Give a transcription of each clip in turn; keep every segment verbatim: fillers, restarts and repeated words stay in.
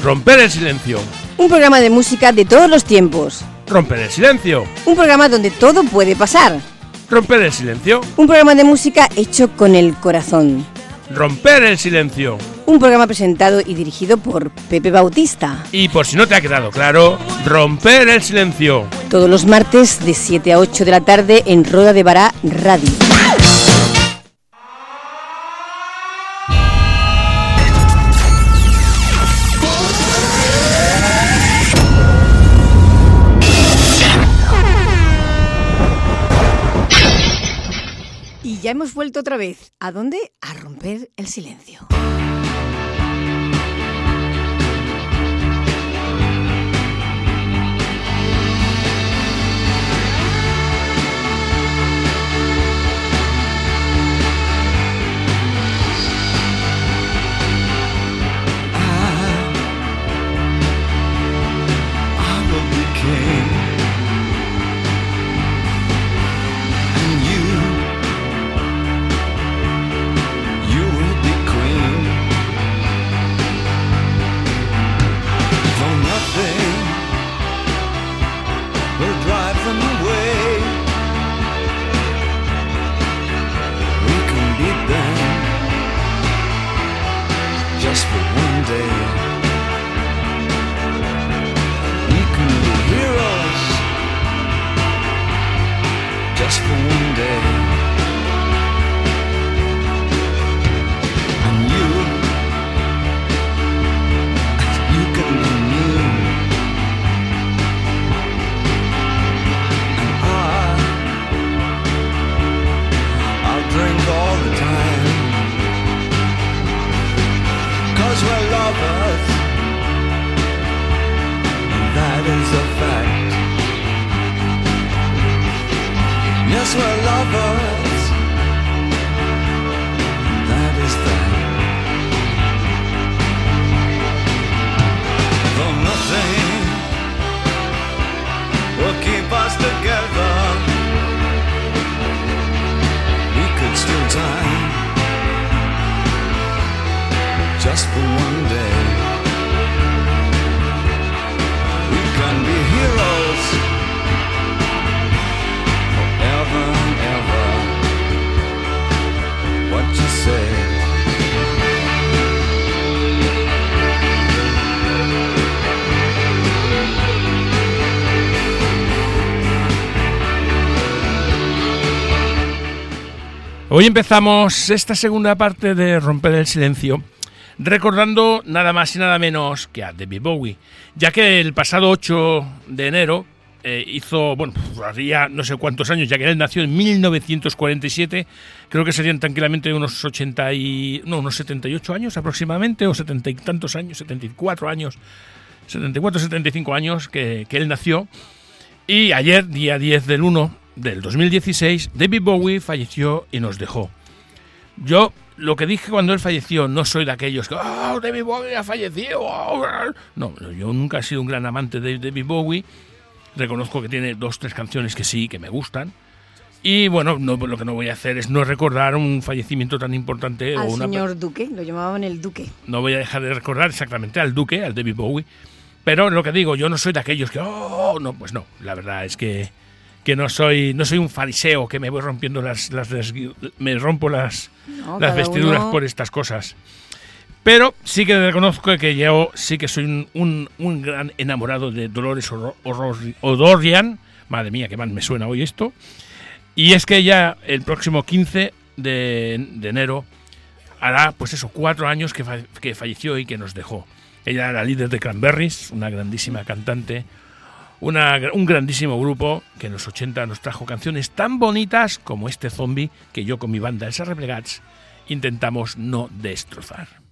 Romper el silencio. Un programa de música de todos los tiempos. Romper el silencio. Un programa donde todo puede pasar. Romper el silencio. Un programa de música hecho con el corazón. Romper el silencio. Un programa presentado y dirigido por Pepe Bautista. Y por si no te ha quedado claro, Romper el silencio. Todos los martes de siete a ocho de la tarde en Roda de Bará Radio. Y ya hemos vuelto otra vez. ¿A dónde? A romper el silencio. Just for one day, we can be heroes. Just for one day, and you, you can be me, and I, I'll drink all the time. 'Cause we're lovers, and that is a fact. Yes, we're lovers, and that is that. Though nothing will keep us together, we could steal time just for one day. We can be heroes forever and ever. What you say? Hoy empezamos esta segunda parte de Romper el silencio recordando nada más y nada menos que a David Bowie, ya que el pasado ocho de enero eh, hizo, bueno, haría no sé cuántos años, ya que él nació en mil novecientos cuarenta y siete, creo que serían tranquilamente unos ochenta y, no, unos setenta y ocho años aproximadamente, o setenta y tantos años, setenta y cuatro años, setenta y cuatro, setenta y cinco años que, que él nació, y ayer, día diez del uno del dos mil dieciséis, David Bowie falleció y nos dejó. Yo lo que dije cuando él falleció, no soy de aquellos que ¡oh, David Bowie ha fallecido! Oh, no, yo nunca he sido un gran amante de David Bowie. Reconozco que tiene dos, tres canciones que sí, que me gustan. Y bueno, no, lo que no voy a hacer es no recordar un fallecimiento tan importante. Al o una... señor Duque, lo llamaban el Duque. No voy a dejar de recordar exactamente al Duque, al David Bowie. Pero lo que digo, yo no soy de aquellos que ¡oh! No, pues no, la verdad es que... que no soy no soy un fariseo que me voy rompiendo las, las, las me rompo las, no, las vestiduras uno... por estas cosas. Pero sí que reconozco que yo sí que soy un, un, un gran enamorado de Dolores O'Riordan. Madre mía, qué mal me suena hoy esto. Y es que ella el próximo quince de, de enero hará, pues eso, cuatro años que, fa, que falleció y que nos dejó. Ella era líder de Cranberries, una grandísima cantante. Una, un grandísimo grupo que en los ochenta nos trajo canciones tan bonitas como este Zombie que yo con mi banda Els Arreplegats intentamos no destrozar.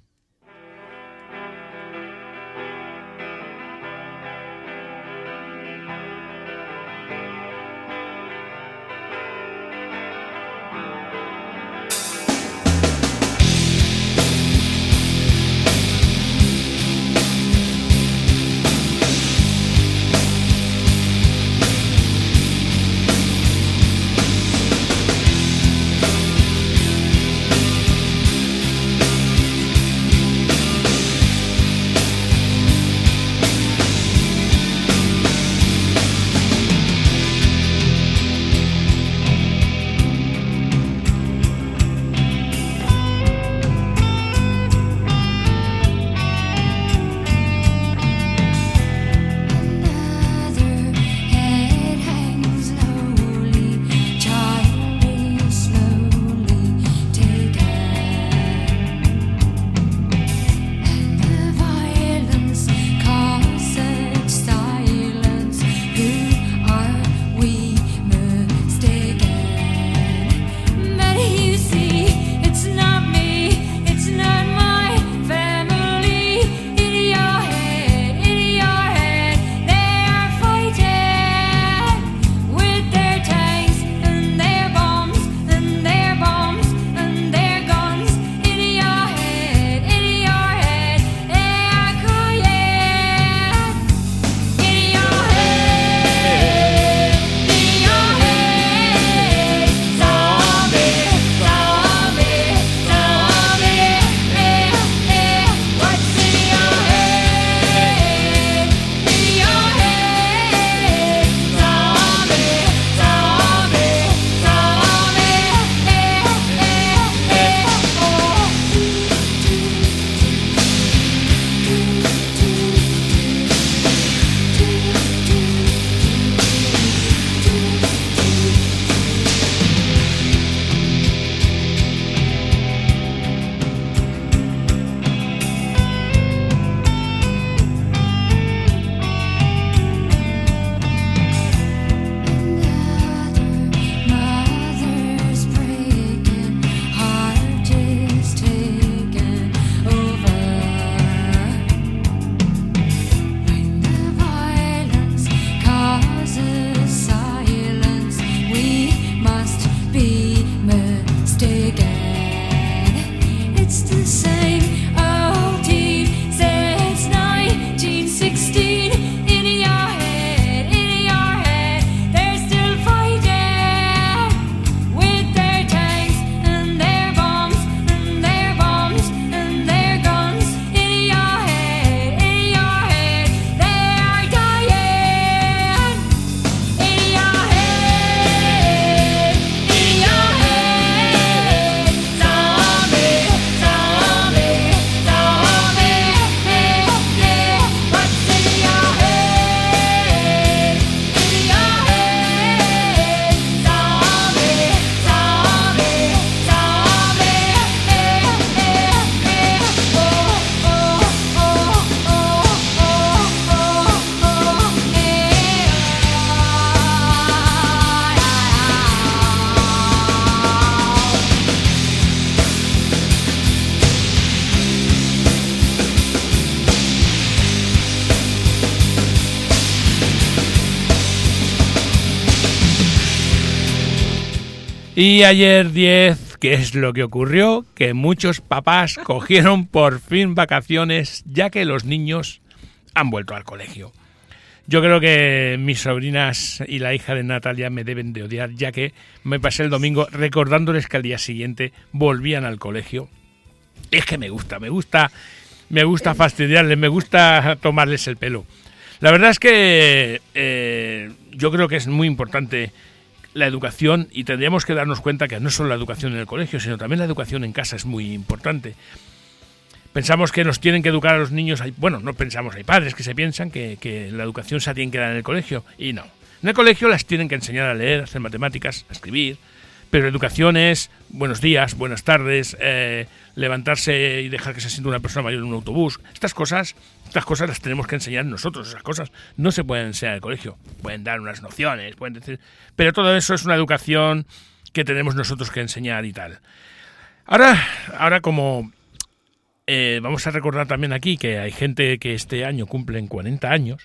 Y ayer diez, ¿qué es lo que ocurrió? Que muchos papás cogieron por fin vacaciones, ya que los niños han vuelto al colegio. Yo creo que mis sobrinas y la hija de Natalia me deben de odiar, ya que me pasé el domingo recordándoles que al día siguiente volvían al colegio. Y es que me gusta, me gusta, me gusta fastidiarles, me gusta tomarles el pelo. La verdad es que eh, yo creo que es muy importante la educación y tendríamos que darnos cuenta que no solo la educación en el colegio, sino también la educación en casa es muy importante. Pensamos que nos tienen que educar a los niños, hay, bueno, no pensamos, hay padres que se piensan que, que la educación se tiene que dar en el colegio, y no. En el colegio las tienen que enseñar a leer, a hacer matemáticas, a escribir, pero educación es buenos días, buenas tardes, eh, levantarse y dejar que se sienta una persona mayor en un autobús. Estas cosas, estas cosas las tenemos que enseñar nosotros, esas cosas no se pueden enseñar en el colegio. Pueden dar unas nociones, pueden decir, pero todo eso es una educación que tenemos nosotros que enseñar y tal. Ahora, ahora como... Eh, vamos a recordar también aquí que hay gente que este año cumplen cuarenta años.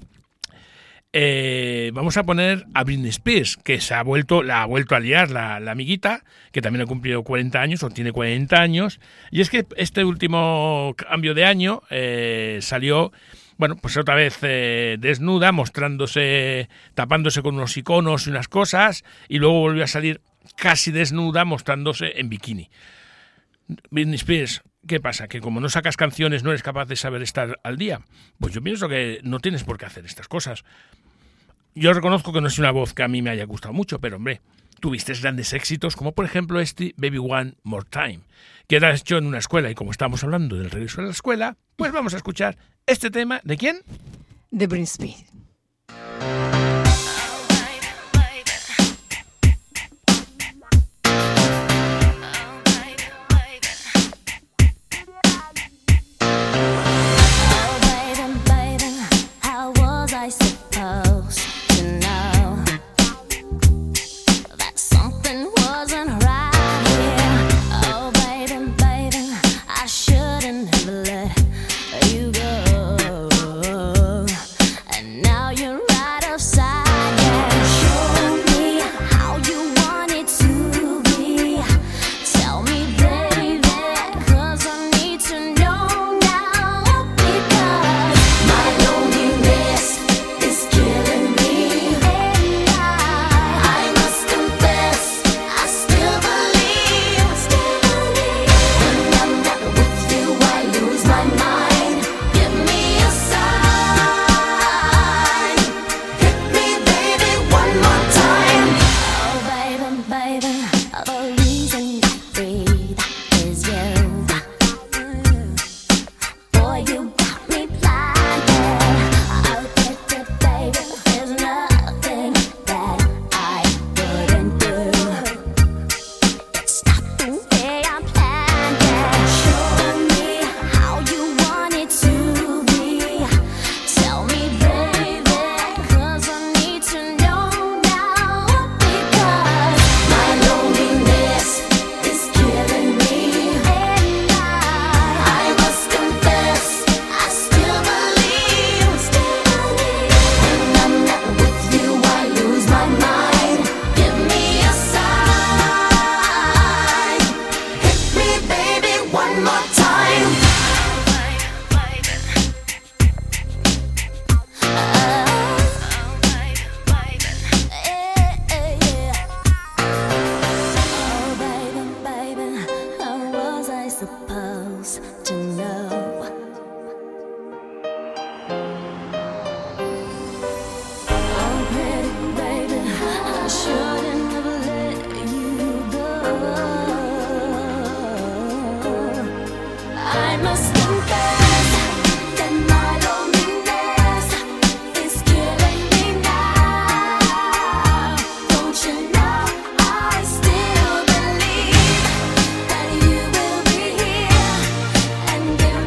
Eh, vamos a poner a Britney Spears, que se ha vuelto, la ha vuelto a liar la, la amiguita, que también ha cumplido cuarenta años o tiene cuarenta años. Y es que este último cambio de año eh, salió, bueno, pues otra vez eh, desnuda, mostrándose, tapándose con unos iconos y unas cosas, y luego volvió a salir casi desnuda, mostrándose en bikini. Britney Spears, ¿qué pasa? ¿Que como no sacas canciones no eres capaz de saber estar al día? Pues yo pienso que no tienes por qué hacer estas cosas. Yo reconozco que no es una voz que a mí me haya gustado mucho, pero hombre, tuviste grandes éxitos, como por ejemplo este Baby One More Time, que era hecho en una escuela, y como estamos hablando del regreso a la escuela, pues vamos a escuchar este tema. ¿De quién? De Britney Spears. And give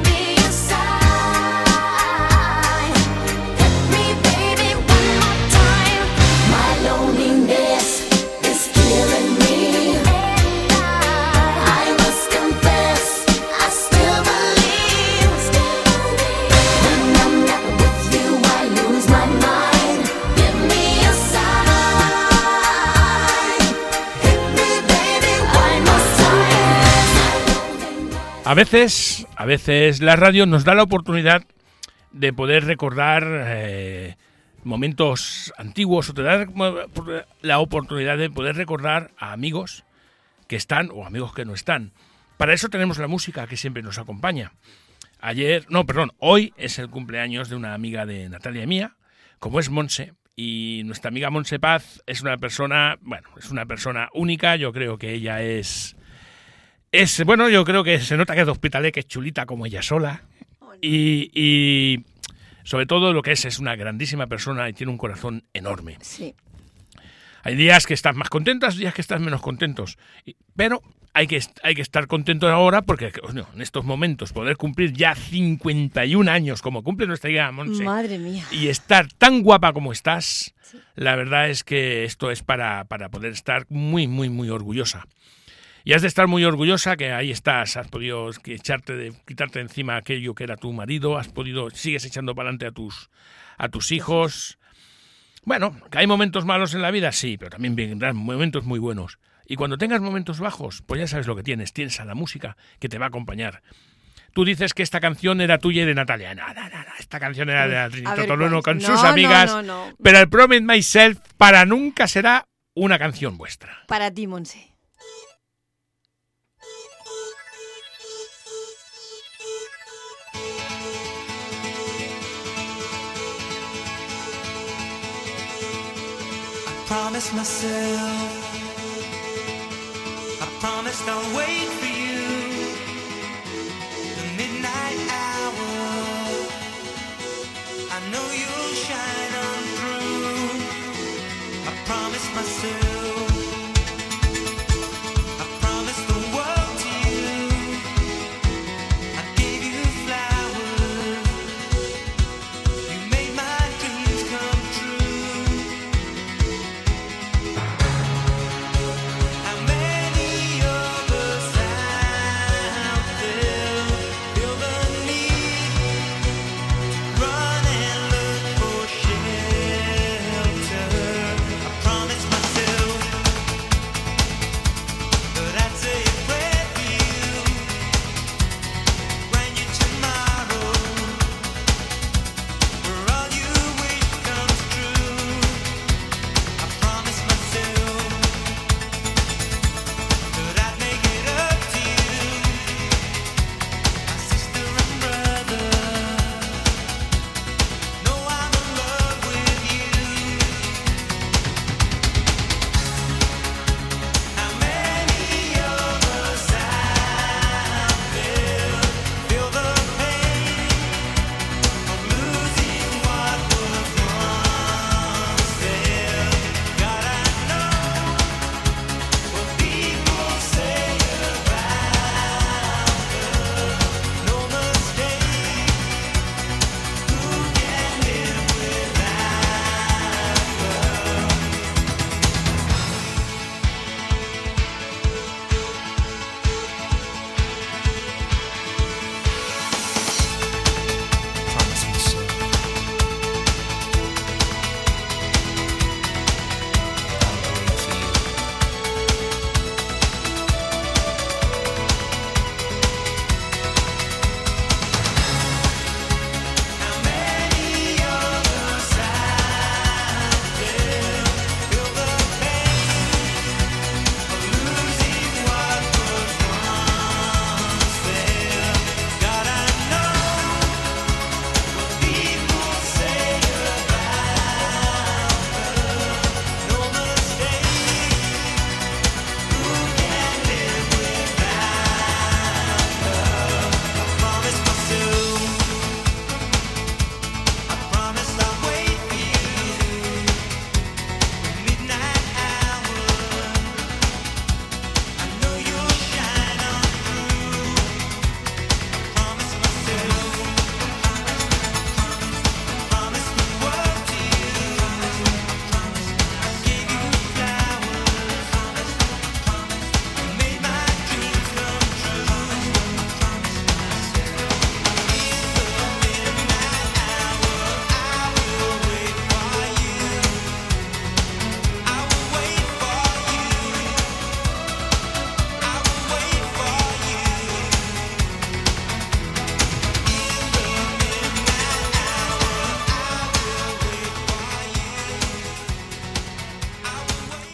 A veces, a veces la radio nos da la oportunidad de poder recordar eh, momentos antiguos, o te da la oportunidad de poder recordar a amigos que están o amigos que no están. Para eso tenemos la música que siempre nos acompaña. Ayer, no, perdón, hoy es el cumpleaños de una amiga de Natalia y mía, como es Monse, y nuestra amiga Monse Paz es una persona, bueno, es una persona única. Yo creo que ella es, es bueno, yo creo que se nota que es de Hospitalet, que es chulita como ella sola, y, y sobre todo lo que es, es una grandísima persona y tiene un corazón enorme. Sí. Hay días que estás más contentos, días que estás menos contentos, pero hay que, hay que estar contentos ahora porque bueno, en estos momentos poder cumplir ya cincuenta y un años como cumple nuestra hija Monse. Madre mía. Y estar tan guapa como estás, Sí. la verdad es que esto es para, para poder estar muy, muy, muy orgullosa. Y has de estar muy orgullosa que ahí estás, has podido echarte de, quitarte encima aquello que era tu marido, has podido, sigues echando para adelante a tus, a tus hijos. Bueno, que hay momentos malos en la vida, sí, pero también vendrán momentos muy buenos. Y cuando tengas momentos bajos, pues ya sabes lo que tienes, tienes a la música que te va a acompañar. Tú dices que esta canción era tuya y de Natalia. No, no, no, no. Esta canción era de Trinito Tolueno con no, sus amigas. No, no, no. Pero el Promise Myself para nunca será una canción vuestra. Para ti, Monse. Promise myself, I promised I'll wait for you. The midnight hour, I know you'll shine on through. I promised myself, I promised the world to you. I gave you flowers, you made my dreams come true. How many of us out there feel the need to run and look for shelter? I promised myself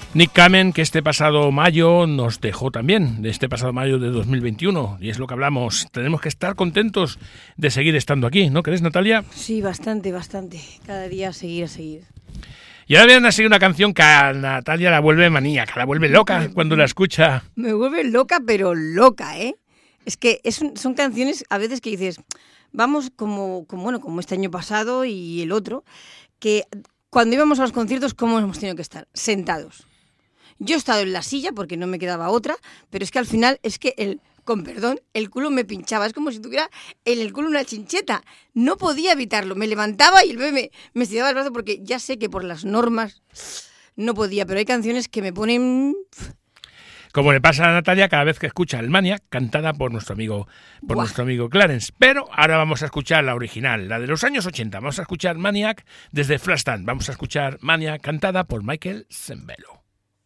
Nick Kamen, que este pasado mayo nos dejó también, de este pasado mayo de dos mil veintiuno, y es lo que hablamos. Tenemos que estar contentos de seguir estando aquí, ¿no crees, Natalia? Sí, bastante, bastante. Cada día a seguir, a seguir. Y ahora viene a seguir una canción que a Natalia la vuelve maníaca, la vuelve loca cuando la escucha. Me vuelve loca, pero loca, ¿eh? Es que es un- son canciones a veces que dices, vamos como, como, bueno, como este año pasado y el otro, que cuando íbamos a los conciertos, ¿cómo hemos tenido que estar? Sentados. Yo he estado en la silla porque no me quedaba otra, pero es que al final es que el, con perdón, el culo me pinchaba. Es como si tuviera en el culo una chincheta. No podía evitarlo. Me levantaba y el bebé me, me estiraba el brazo porque ya sé que por las normas no podía, pero hay canciones que me ponen... Como le pasa a Natalia cada vez que escucha el Maniac, cantada por nuestro amigo por Buah. nuestro amigo Clarence. Pero ahora vamos a escuchar la original, la de los años ochenta. Vamos a escuchar Maniac desde Flashdance. Vamos a escuchar Maniac cantada por Michael Sembello.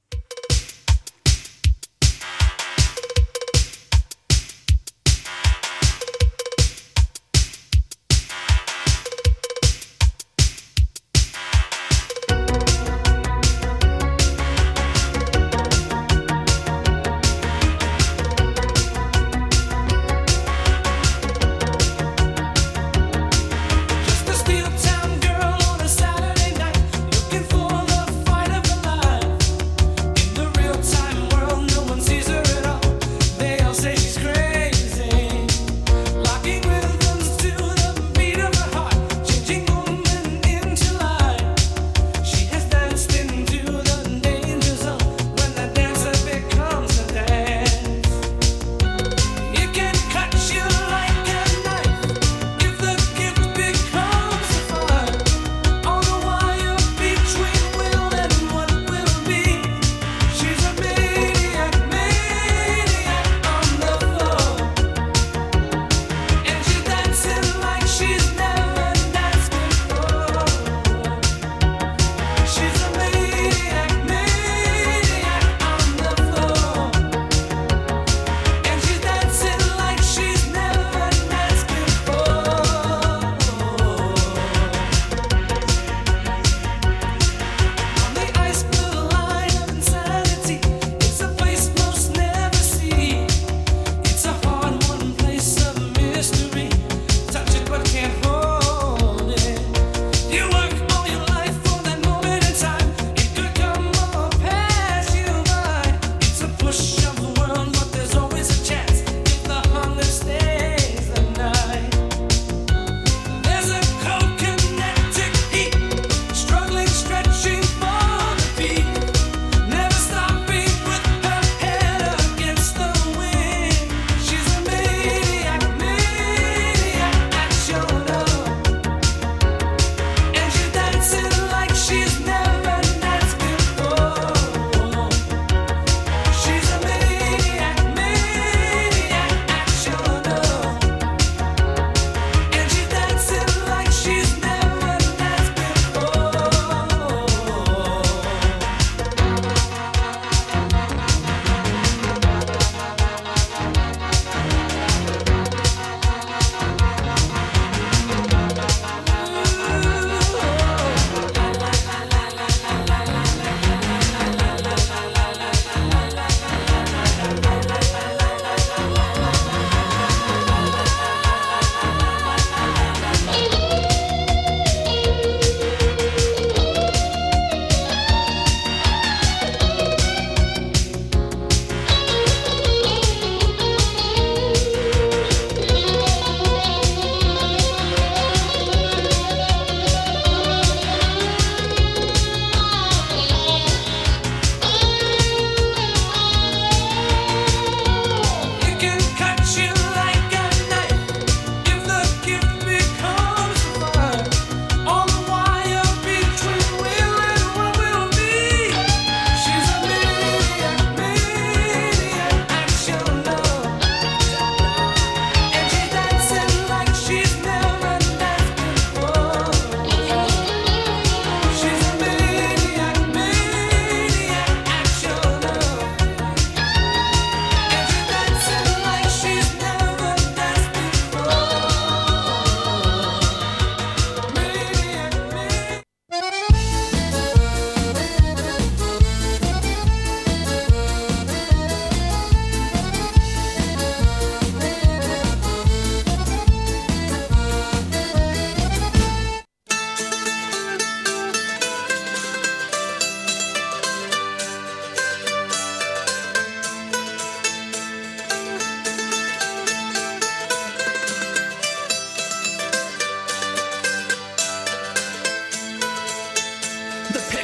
Just a steel town girl on a Saturday night, looking for the fight of her life.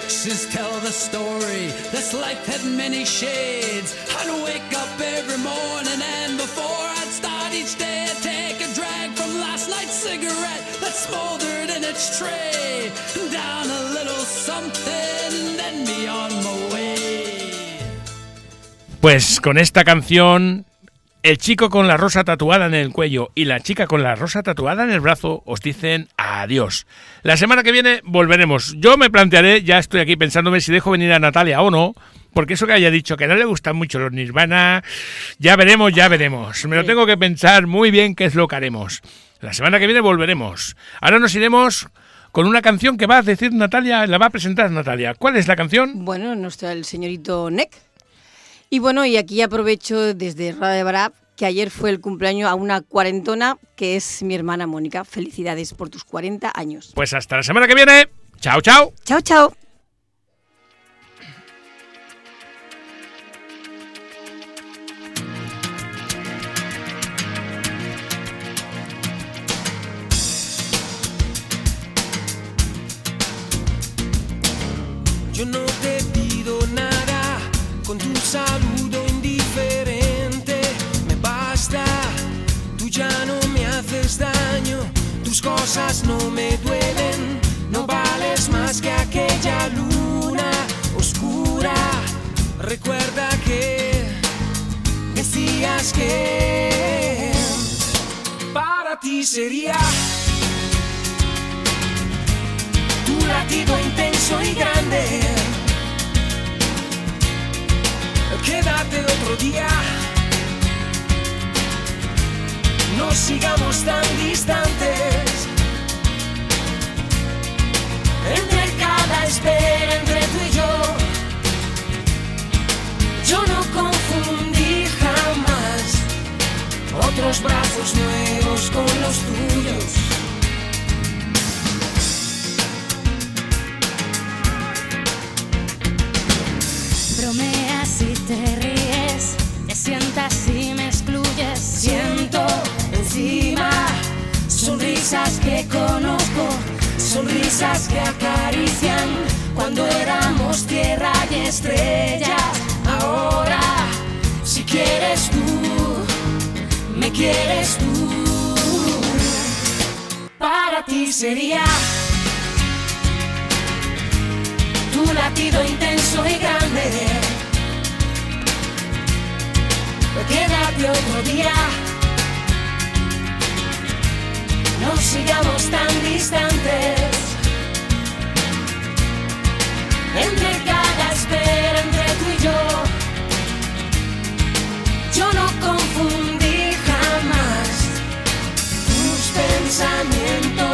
exes tell the story. This life had many shades. I'd wake up every morning and before I'd start each day, I'd take a drag from last night's cigarette that smoldered in its tray. Down a little something, then be on my way. Pues con esta canción, el chico con la rosa tatuada en el cuello y la chica con la rosa tatuada en el brazo os dicen adiós. La semana que viene volveremos. Yo me plantearé, ya estoy aquí pensándome si dejo venir a Natalia o no, porque eso que haya dicho que no le gustan mucho los Nirvana, ya veremos, ya veremos. Me lo tengo que pensar muy bien qué es lo que haremos. La semana que viene volveremos. Ahora nos iremos con una canción que va a decir Natalia, la va a presentar Natalia. ¿Cuál es la canción? Bueno, nuestro el señorito Neck. Y bueno, y aquí aprovecho desde Radio Barab que ayer fue el cumpleaños a una cuarentona que es mi hermana Mónica. Felicidades por tus cuarenta años. Pues hasta la semana que viene. Chao, chao. Chao, chao. Yo no te pido nada con tu saludo indiferente. Me basta, tú ya no me haces daño, tus cosas no me duelen. No vales más que aquella luna oscura. Recuerda que decías que para ti sería tu latido intenso y grande. Quédate otro día, no sigamos tan distantes. Entre cada espera, entre tú y yo, yo no confundí jamás otros brazos nuevos con los tuyos. Bromeas y te ríes, te sientas y me excluyes. Siento encima sonrisas que conozco, sonrisas que acarician cuando éramos tierra y estrellas. Ahora, si quieres tú, me quieres tú. Para ti sería tu latido intenso y grande. Quédate otro día, no sigamos tan distantes. Entre cada espera, entre tú y yo, yo no confundí jamás tus pensamientos.